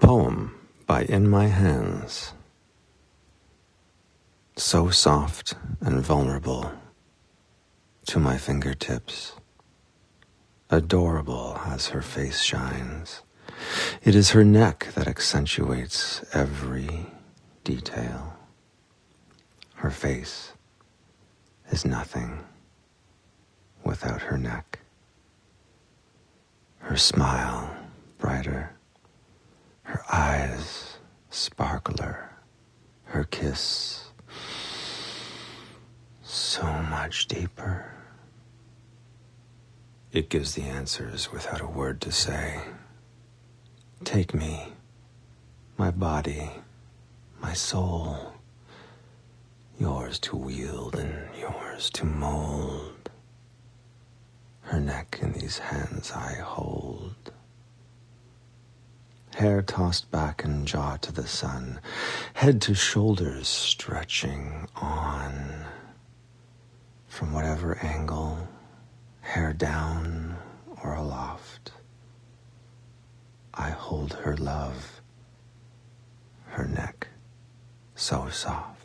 poem by In My Hands. So soft and vulnerable to my fingertips. Adorable as her face shines. It is her neck that accentuates every detail. Her face is nothing without her neck. Her smile brighter, her eyes sparkler, her kiss so much deeper. It gives the answers without a word to say. Take me, my body, my soul, yours to wield and yours to mold. Her neck in these hands I hold. Hair tossed back and jaw to the sun, head to shoulders stretching on. From whatever angle, hair down or aloft, I hold her love, her neck so soft.